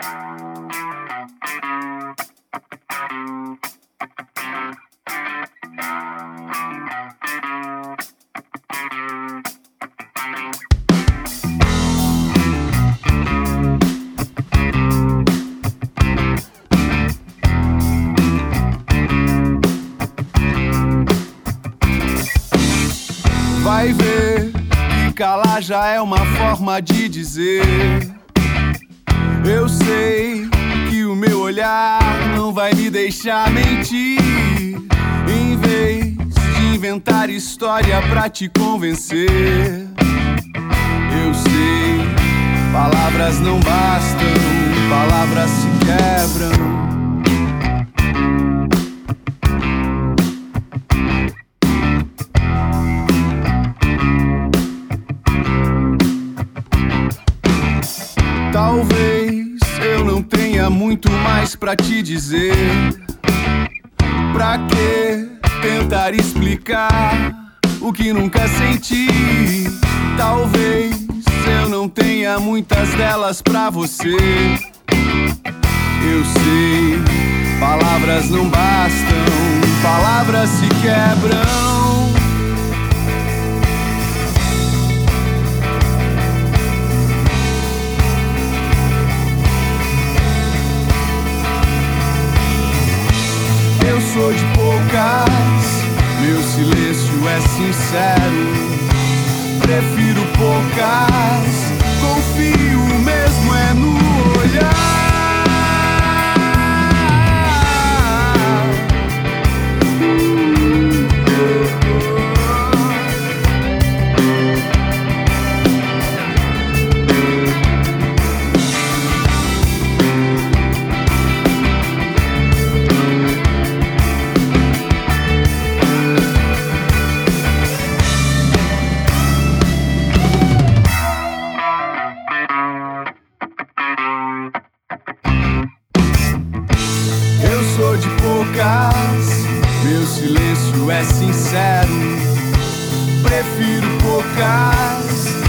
Vai ver que calar já é uma forma de dizer: eu sei que o meu olhar não vai me deixar mentir. Em vez de inventar história pra te convencer, eu sei, palavras não bastam, palavras se quebram. Talvez eu não tenha muito mais pra te dizer. Pra que tentar explicar o que nunca senti? Talvez eu não tenha muitas delas pra você. Eu sei, palavras não bastam, palavras se quebram. Eu sou de poucas, meu silêncio é sincero. Prefiro poucas, confio mesmo é no olhar. Sou de poucas, meu silêncio é sincero. Prefiro poucas,